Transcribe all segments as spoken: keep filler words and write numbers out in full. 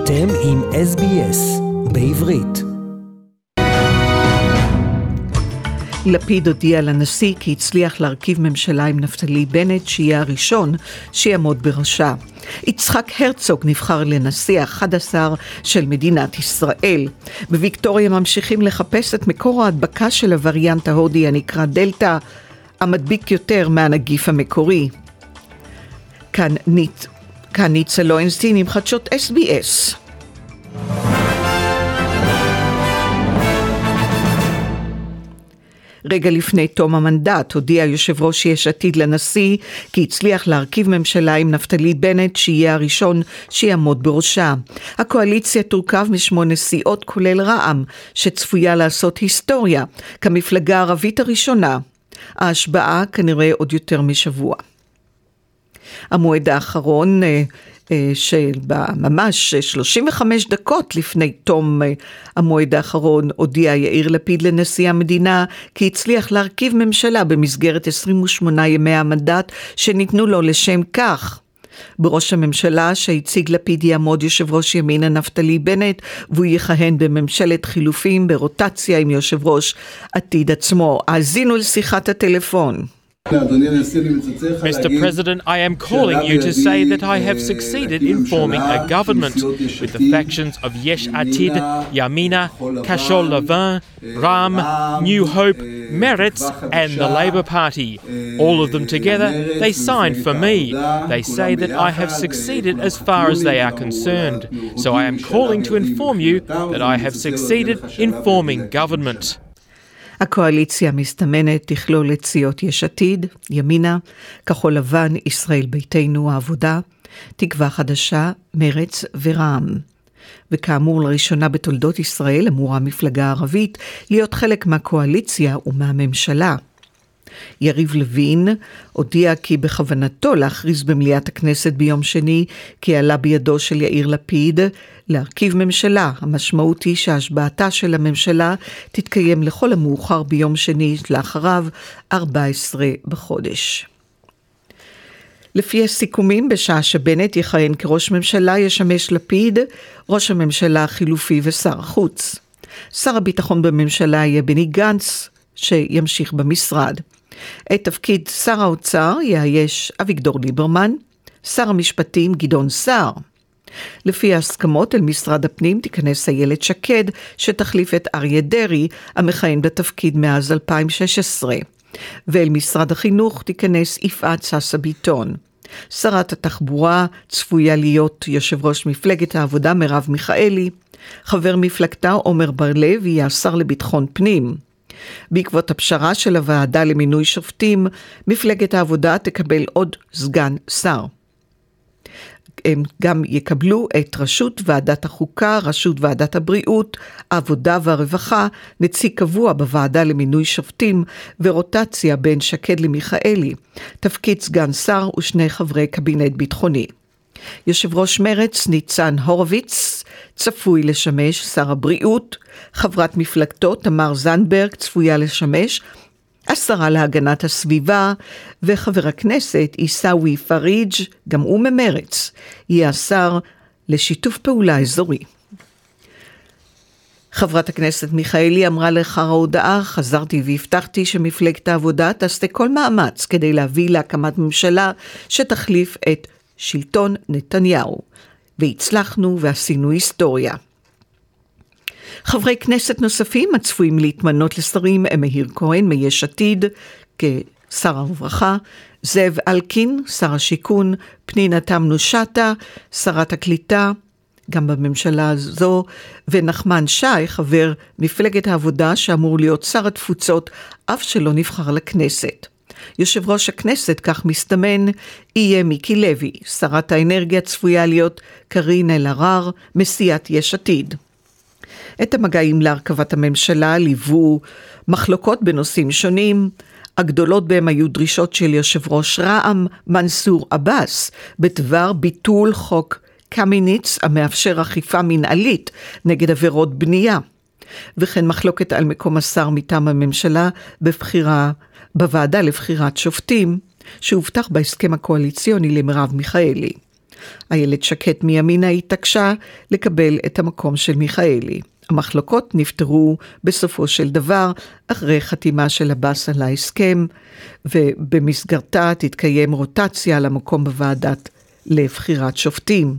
אתם עם אס בי אס בעברית. לפיד הודיע לנשיא כי הצליח להרכיב ממשלה עם נפתלי בנט, שיהיה הראשון שיעמוד בראשה. יצחק הרצוג נבחר לנשיא ה-אחד עשר של מדינת ישראל. בוויקטוריה ממשיכים לחפש את מקור ההדבקה של הווריאנט ההודי הנקרא דלטה, המדביק יותר מהנגיף המקורי. כאן ניט, כאן ניצה לוינסטין עם חדשות אס בי אס. רגע לפני תום המנדט הודיע יושב ראש יש עתיד לנשיא כי הצליח להרכיב ממשלה עם נפתלי בנט שיהיה הראשון שיעמוד בראשה. הקואליציה תורכב משמונה סיעות כולל רע"מ שצפויה לעשות היסטוריה כמפלגה הערבית הראשונה. ההשבעה כנראה עוד יותר משבוע. המועד האחרון של ממש שלושים וחמש דקות לפני תום המועד האחרון הודיע יאיר לפיד לנשיא המדינה כי הצליח להרכיב ממשלה במסגרת עשרים ושמונה ימי המנדט שניתנו לו לשם כך. בראש הממשלה שהציג לפיד יעמוד יושב ראש ימינה נפתלי בנט והוא יכהן בממשלת חילופים ברוטציה עם יושב ראש עתיד עצמו. האזינו לשיחת הטלפון. Mister President, I am calling you to say that I have succeeded in forming a government with the factions of Yesh Atid, Yamina, Kashol Levin, Ram, New Hope, Meretz and the Labour Party. All of them together, they signed for me. They say that I have succeeded as far as they are concerned. So I am calling to inform you that I have succeeded in forming government. הקואליציה מסתמנת תכלול את סיעות יש עתיד, ימינה, כחול לבן, ישראל ביתנו, העבודה, תקווה חדשה, מרץ ורע"מ. וכאמור לראשונה בתולדות ישראל אמורה המפלגה הערבית להיות חלק מהקואליציה ומהממשלה. יריב לוין הודיע כי בכוונתו להכריז במליאת הכנסת ביום שני כי עלה בידו של יאיר לפיד להרכיב ממשלה. המשמעות היא שהשבעתה של הממשלה תתקיים לכל המאוחר ביום שני לאחריו ארבעה עשר בחודש. לפי הסיכומים בשעה שבנט יכהן כראש ממשלה ישמש לפיד ראש הממשלה החילופי ושר החוץ. שר הביטחון בממשלה יהיה בני גנץ שימשיך במשרד. את תפקיד שר האוצר יאייש אביגדור ליברמן, שר המשפטים גדעון סער. לפי ההסכמות אל משרד הפנים תיכנס איילת שקד שתחליף את אריה דרעי המכהן בתפקיד מאז אלפיים ושש עשרה. ואל משרד החינוך תיכנס יפעת שאשא ביטון. שרת התחבורה צפויה להיות יושב ראש מפלגת העבודה מרב מיכאלי. חבר מפלגתה עומר בר לב יהיה השר לביטחון פנים. בעקבות הפשרה של הוועדה למינוי שופטים, מפלגת העבודה תקבל עוד סגן שר. הם גם יקבלו את רשות ועדת החוקה, רשות ועדת הבריאות, העבודה והרווחה, נציג קבוע בוועדה למינוי שופטים ורוטציה בין שקד למיכאלי, תפקיד סגן שר ושני חברי קבינט ביטחוני. יושב ראש מרץ ניצן הורוביץ צפוי לשמש שר הבריאות, חברת מפלגתו תמר זנדברג צפויה לשמש השרה להגנת הסביבה, וחבר הכנסת עיסאווי פריג' גם הוא ממרץ יהיה השר לשיתוף פעולה אזורי. חברת הכנסת מיכאלי אמרה לאחר ההודעה, חזרתי והבטחתי שמפלגת העבודה תעשה כל מאמץ כדי להביא להקמת ממשלה שתחליף את שלטון נתניהו, והצלחנו ועשינו היסטוריה. חברי כנסת נוספים הצפויים להתמנות לשרים הם מאיר כהן מיש עתיד כשר הרווחה, זאב אלקין שר השיכון, פנינה תמנו שטה שרת הקליטה גם בממשלה הזו, ונחמן שי חבר מפלגת העבודה שאמור להיות שר התפוצות אף שלא נבחר לכנסת. יושב ראש הכנסת כך מסתמן יהיה מיקי לוי. שרת האנרגיה צפויה להיות קארין אלהרר מסיעת יש עתיד. את המגעים להרכבת הממשלה ליוו מחלוקות בנושאים שונים. הגדולות בהם היו דרישות של יושב ראש רע"מ מנסור עבאס בדבר ביטול חוק קמיניץ המאפשר אכיפה מנהלית נגד עבירות בנייה, וכן מחלוקת על מקום השר מטעם הממשלה בבחירה בוועדה לבחירת שופטים שהובטח בהסכם הקואליציוני למרב מיכאלי. איילת שקד מימינה התעקשה לקבל את המקום של מיכאלי. המחלוקות נפתרו בסופו של דבר אחרי חתימה של עבאס על ההסכם, ובמסגרתה תתקיים רוטציה למקום בוועדת לבחירת שופטים.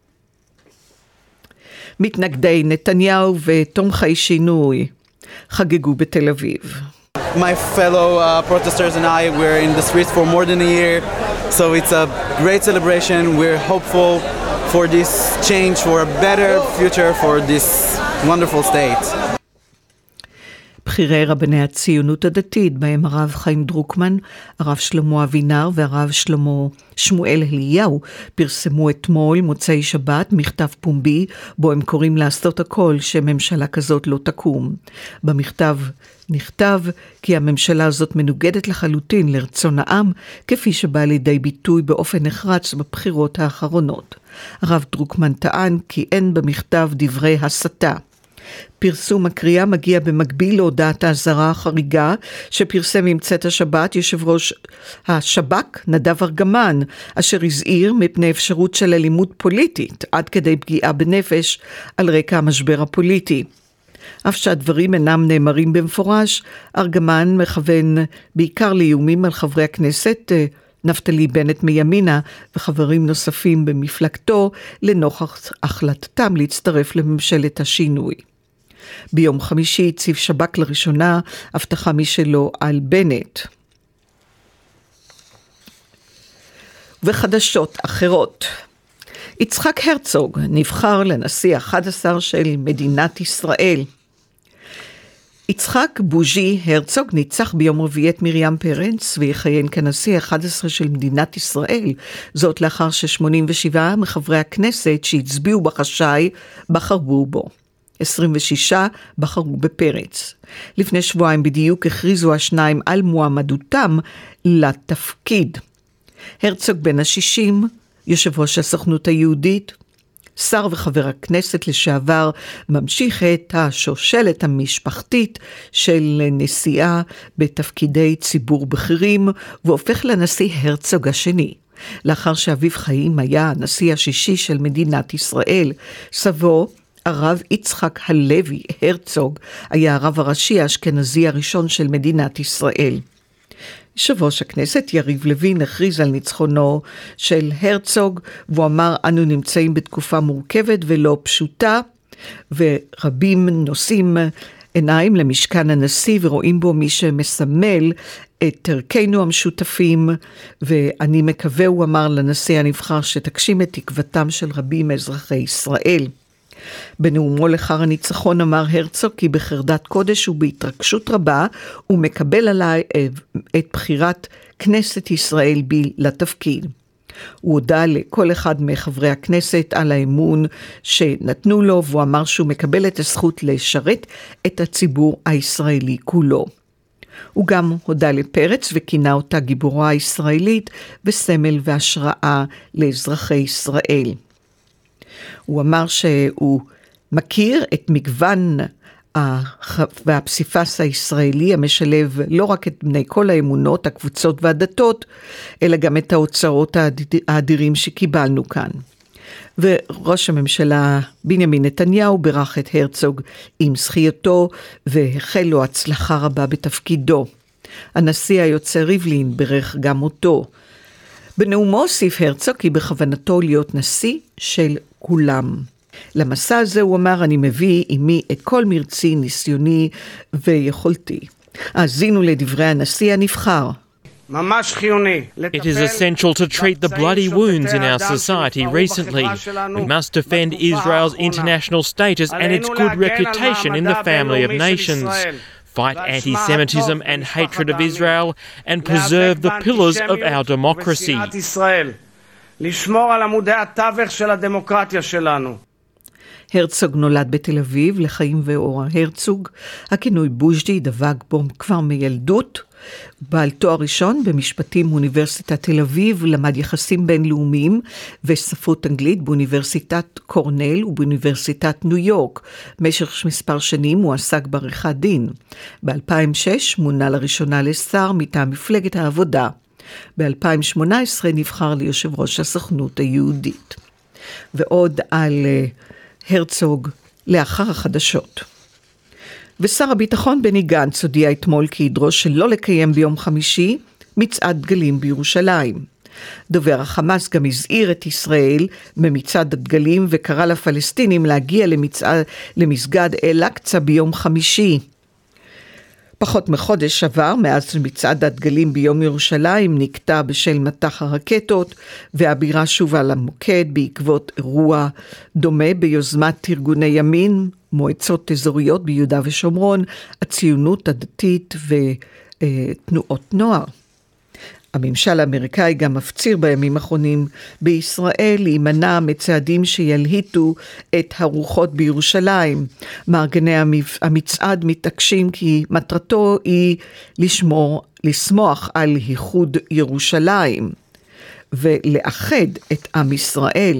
מתנגדי נתניהו ותומכי שינוי חגגו בתל אביב. My fellow uh, protesters and I, we're in the streets for more than a year, so it's a great celebration. We're hopeful for this change, for a better future for this wonderful state. בחירי רבני הציונות הדתית, בהם הרב חיים דרוקמן, הרב שלמה אבינר והרב שלמה שמואל אליהו, פרסמו אתמול מוצאי שבת מכתב פומבי, בו הם קוראים לעשות הכל שממשלה כזאת לא תקום. במכתב נכתב כי הממשלה הזאת מנוגדת לחלוטין לרצון העם, כפי שבא לידי ביטוי באופן נחרץ בבחירות האחרונות. הרב דרוקמן טען כי אין במכתב דברי הסתה. פרסום הקריאה מגיע במקביל להודעת האזהרה החריגה שפרסם עם צאת השבת יושב ראש השב"כ נדב ארגמן, אשר הזהיר מפני אפשרות של אלימות פוליטית עד כדי פגיעה בנפש על רקע המשבר הפוליטי. אף שהדברים אינם נאמרים במפורש, ארגמן מכוון בעיקר לאיומים על חברי הכנסת נפתלי בנט מימינה וחברים נוספים במפלגתו לנוכח החלטתם להצטרף לממשלת השינוי. ביום חמישי הציב שב"כ לראשונה הבטחה משלו על בנט. וחדשות אחרות. יצחק הרצוג נבחר לנשיא ה-אחד עשר של מדינת ישראל. יצחק בוז'י הרצוג ניצח ביום רביעי את מרים פרץ ויכהן כנשיא ה-אחד עשר של מדינת ישראל, זאת לאחר ש-שמונים ושבעה מחברי הכנסת שהצביעו בחשאי בחרו בו. עשרים ושישה בחרו בפרץ. לפני שבועיים בדיוק הכריזו השניים על מועמדותם לתפקיד. הרצוג בן ה-שישים, יושב ראש הסוכנות היהודית, שר וחבר הכנסת לשעבר, ממשיך את השושלת המשפחתית של נשיאה בתפקידי ציבור בכירים, והופך לנשיא הרצוג השני. לאחר שאביו חיים היה הנשיא השישי של מדינת ישראל, סבו, הרב יצחק הלוי הרצוג, היה הרב הראשי האשכנזי הראשון של מדינת ישראל. יושב ראש הכנסת יריב לוין הכריז על ניצחונו של הרצוג, והוא אמר, אנו נמצאים בתקופה מורכבת ולא פשוטה, ורבים נושאים עיניים למשכן הנשיא ורואים בו מי שמסמל את ערכינו המשותפים, ואני מקווה, הוא אמר לנשיא הנבחר, שתגשים את תקוותם של רבים מאזרחי ישראל. בנאומו לאחר הניצחון אמר הרצוג כי בחרדת קודש ובהתרגשות רבה הוא מקבל עליי את בחירת כנסת ישראל בי לתפקיד. הוא הודע לכל אחד מחברי הכנסת על האמון שנתנו לו, והוא אמר שהוא מקבל את הזכות לשרת את הציבור הישראלי כולו. הוא גם הודע לפרץ וכינה אותה גיבורה הישראלית וסמל והשראה לאזרחי ישראל. הוא אמר שהוא מכיר את מגוון והפסיפס הישראלי המשלב לא רק את בני כל האמונות, הקבוצות והדתות, אלא גם את האוצרות האדירים שקיבלנו כאן. וראש הממשלה בנימין נתניהו ברך את הרצוג עם זכייתו והחל לו הצלחה רבה בתפקידו. הנשיא היוצא ריבלין ברך גם אותו. בנאומו הוסיף הרצוג כי בכוונתו להיות נשיא של כולם. למסע הזה הוא אמר, אני מביא עמי את כל מרצי, ניסיוני ויכולתי. האזינו לדברי הנשיא הנבחר. It is essential to treat the bloody wounds in our society recently. We must defend Israel's international status and its good reputation in the family of nations. Fight anti-Semitism and hatred of Israel and preserve the pillars of our democracy. הרצוג נולד בתל אביב לחיים ואורה הרצוג, הכינוי בוז'י דבק בו כבר מילדות. בעל תואר ראשון במשפטים באוניברסיטת תל אביב, למד יחסים בינלאומיים וספרות אנגלית באוניברסיטת קורנל ובאוניברסיטת ניו יורק. במשך מספר שנים הוא עסק בעריכת דין. ב-אלפיים ושש מונה לראשונה לשר מטעם מפלגת העבודה. ב-אלפיים שמונה עשרה נבחר ליושב ראש הסוכנות היהודית. ועוד על הרצוג לאחר החדשות. ושר הביטחון בני גנץ הודיע אתמול כי ידרוש שלא לקיים ביום חמישי מצעד דגלים בירושלים. דובר החמאס גם הזהיר את ישראל ממצעד הדגלים וקרא לפלסטינים להגיע למצעד, למסגד אל-אקצה ביום חמישי. פחות מחודש עבר מאז מצעד הדגלים ביום ירושלים נקטע בשל מטח הרקטות, והבירה שובה למוקד בעקבות אירוע דומה ביוזמת ארגוני ימין, מועצות אזוריות ביהודה ושומרון, הציונות הדתית ותנועות נוער. הממשל האמריקאי גם מפציר בימים האחרונים בישראל להימנע מצעדים שילהיטו את הרוחות בירושלים. מארגני המצעד מתעקשים כי מטרתו היא לשמור, לשמוח על ייחוד ירושלים ולאחד את עם ישראל.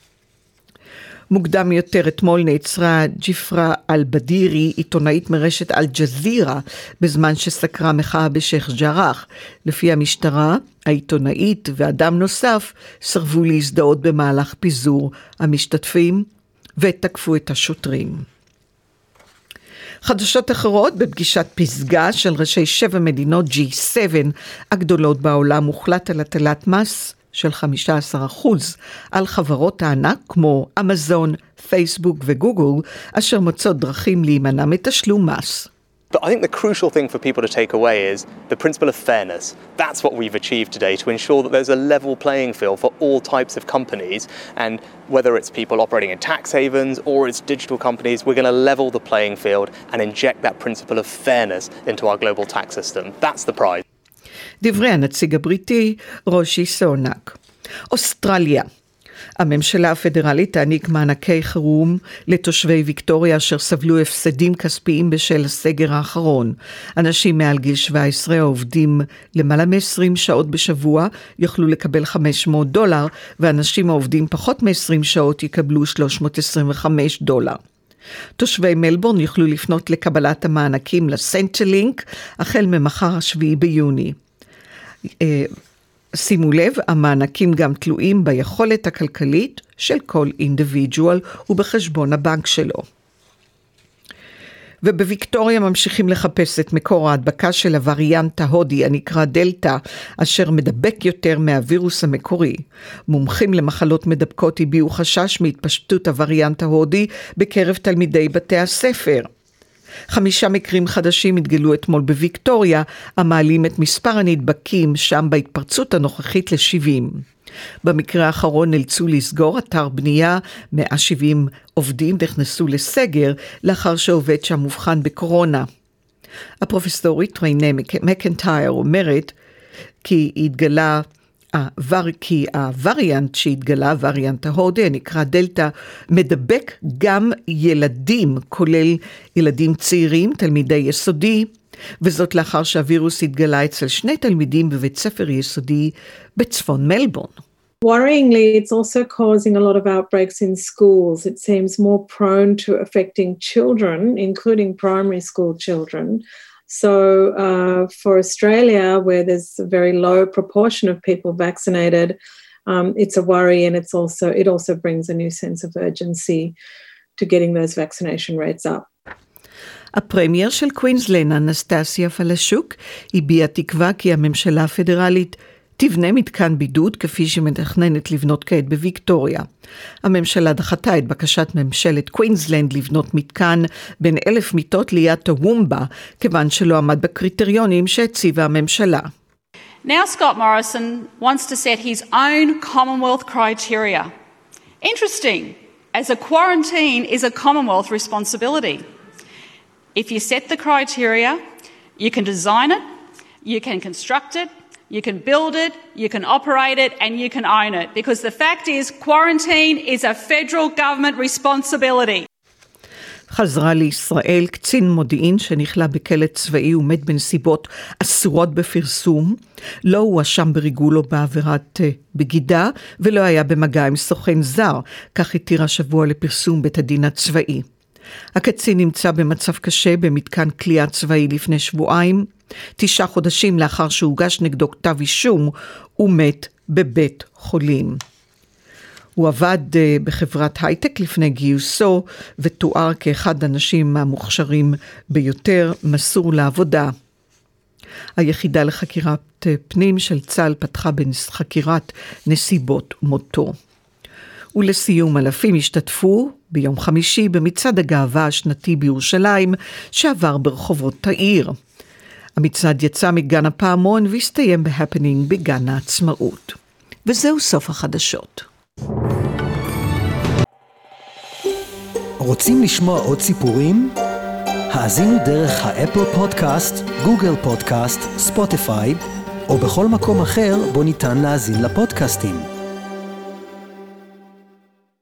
מוקדם יותר אתמול נעצרה ג'יפרה אל-בדירי, עיתונאית מרשת אל-ג'זירה, בזמן שסקרה מחאה בשייח ג'ראח. לפי המשטרה, העיתונאית ואדם נוסף סרבו להזדהות במהלך פיזור המשתתפים ותקפו את השוטרים. חדשות אחרות, בפגישת פסגה של ראשי שבע מדינות ג'י סבע הגדולות בעולם, הוחלט על הטלת מס של חמישה עשר אחוז על חברות הענק כמו אמזון, פייסבוק וגוגל, אשר מוצאות דרכים להימנע מתשלום מס. But I think the crucial thing for people to take away is the principle of fairness. That's what we've achieved today, to ensure that there's a level playing field for all types of companies, and whether it's people operating in tax havens or it's digital companies, we're going to level the playing field and inject that principle of fairness into our global tax system. That's the prize. דברי הנציג הבריטי רושי סונאק. אוסטרליה. הממשלה הפדרלית תעניק מענקי חירום לתושבי ויקטוריה אשר סבלו הפסדים כספיים בשל הסגר האחרון. אנשים מעל גיל שבע עשרה העובדים למעלה מ-עשרים שעות בשבוע יוכלו לקבל חמש מאות דולר, ואנשים העובדים פחות מ-עשרים שעות יקבלו שלוש מאות עשרים וחמש דולר. תושבי מלבורן יוכלו לפנות לקבלת המענקים לסנטרלינק החל ממחר השביעי ביוני. שימו לב, המענקים גם תלויים ביכולת הכלכלית של כל אינדיבידואל ובחשבון הבנק שלו. ובוויקטוריה ממשיכים לחפש את מקור ההדבקה של הווריאנט ההודי הנקרא דלטה, אשר מדבק יותר מהווירוס המקורי. מומחים למחלות מדבקות הביעו חשש מהתפשטות הווריאנט ההודי בקרב תלמידי בתי הספר. חמישה מקרים חדשים התגלו אתמול בוויקטוריה, המעלים את מספר הנדבקים שם בהתפרצות הנוכחית ל-שבעים. במקרה האחרון נאלצו לסגור אתר בנייה, מאה ושבעים עובדים נכנסו לסגר לאחר שעובד שם מובחן בקורונה. הפרופסורית ריינה מקנטייר אומרת כי התגלה כי הווריאנט שהתגלה, הווריאנט ההודי, נקרא דלטה, מדבק גם ילדים, כולל ילדים צעירים, תלמידי יסודי, וזאת לאחר שהווירוס התגלה אצל שני תלמידים בבית ספר יסודי בצפון מלבורן. Worryingly, it's also causing a lot of outbreaks in schools. It seems more prone to affecting children, including primary school children. So uh, for Australia, where there's a very low proportion of people vaccinated, um, it's a worry, and it's also it also brings a new sense of urgency to getting those vaccination rates up. הפרמייר של קווינסלנד, אנסטסיה פלשוק, הביעה תקווה כי הממשלה הפדרלית תבנה מתקן בידוד כפי שמתכננת לבנות כעת בוויקטוריה. הממשלה דחתה את בקשת ממשלת קווינסלנד לבנות מתקן בין אלף מיטות ליד טוומבה, כיוון שלא עמד בקריטריונים שהציבה הממשלה. Now Scott Morrison wants to set his own Commonwealth criteria. Interesting, as a quarantine is a Commonwealth responsibility. If you set the criteria, you can design it, you can construct it, you can build it, you can operate it, and you can own it. Because the fact is, quarantine is a federal government responsibility. חזרה לישראל קצין מודיעין שנכלה בכלא צבאי ומת בנסיבות אסורות בפרסום. לא הואשם בריגול או בעבירת בגידה, ולא היה במגע עם סוכן זר, כך התיר השבוע לפרסום בית הדין הצבאי. הקצין נמצא במצב קשה במתקן כליאה צבאי לפני שבועיים, תשעה חודשים לאחר שהוגש נגדו כתב אישום, הוא מת בבית חולים. הוא עבד בחברת הייטק לפני גיוסו, ותואר כאחד האנשים המוכשרים ביותר, מסור לעבודה. היחידה לחקירת פנים של צה"ל פתחה בחקירת נסיבות מותו. ולסיום, אלפים השתתפו ביום חמישי במצעד הגאווה השנתי בירושלים, שעבר ברחובות העיר. המצעד יצא מגן הפעמון והסתיים בהפנינג בגן העצמאות. וזהו סוף החדשות. רוצים לשמוע עוד סיפורים? האזינו דרך האפל פודקאסט, גוגל פודקאסט, ספוטיפיי, או בכל מקום אחר בו ניתן להאזין לפודקאסטים.